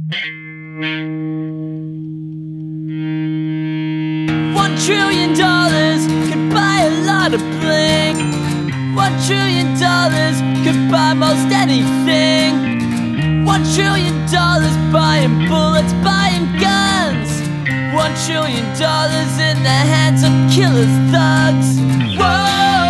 $1 trillion could buy a lot of bling. $1 trillion could buy most anything. $1 trillion buying bullets, buying guns. $1 trillion in the hands of killers, thugs. Whoa!